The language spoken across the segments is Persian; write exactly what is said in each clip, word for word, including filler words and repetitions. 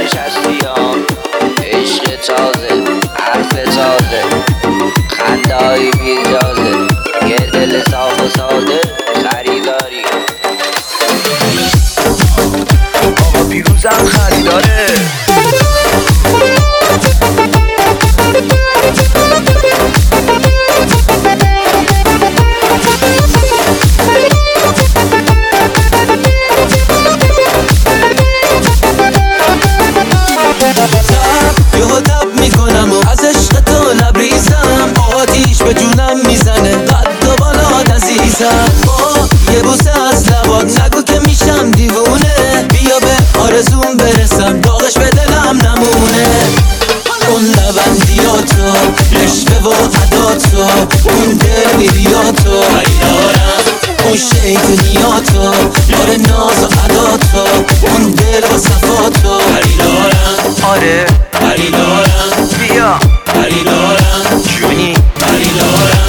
نشستی ها، عشق تازه، حرف تازه، خنده های بیجازه، یه دل صاف و ساده خریداری. آقا پیروزم خریداره. یهو تب میکنم و از عشق تو لبریزم، آتیش به جونم میزنه قد و بالات عزیزم. با یه بوسه از لبات نگو که میشم دیوونه، بیا به آرزوم برسم داغش به دلم نمونه. اون لبندیاتو، عشق و عداتو، اون دل میریاتو اون شیطونیاتو، بار ناز و عداتو، اون دل و صفاتو آره خریدارم، بیا خریدارم، جونی خریدارم.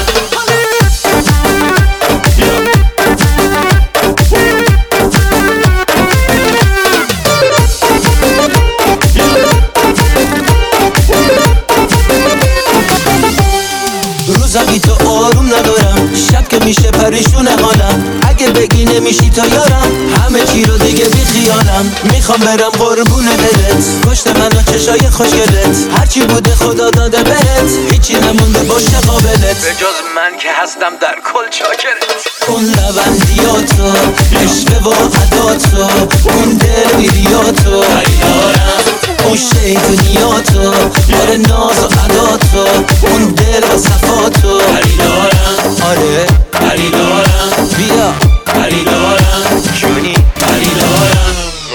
روزا بی تو آروم ندارم، شب که میشه پریشون حالم، اگه بگی نمیشی تا یارم همه چی رو دیگه بی خیالم. میخوام برم قربون دلت، کشت من و چشای خوشگلت، هرچی بوده خدا داده بهت، هیچی نمونده باشه قابلت به جز من که هستم در کل چاکرت. اون لبندیاتو، عشق و عداتو، اون دل میریاتو اون شیطونیاتو، بار ناز و عداتو، اون دل و صفاتو آره خریدارم، بیا خریدارم، جونی خریدارم.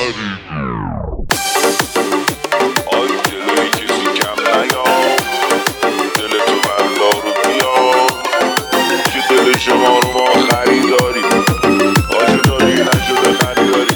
آی دلوی کسی کم نیا، دل تو بردار و بیا، که دل شما رو ما خریداری، آجه داری نشده خریداری.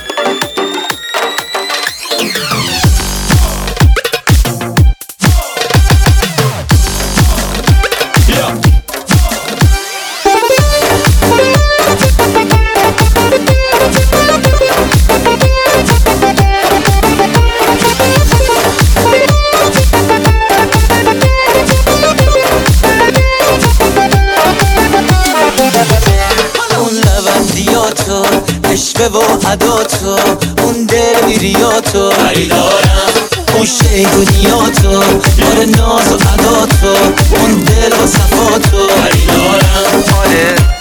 اون لبندیاتو، عشق و عداتو، اون دل میریاتو خریدارم، اون شیطونیاتو، بار ناز و عداتو، اون دل و صفاتو خریدارم آره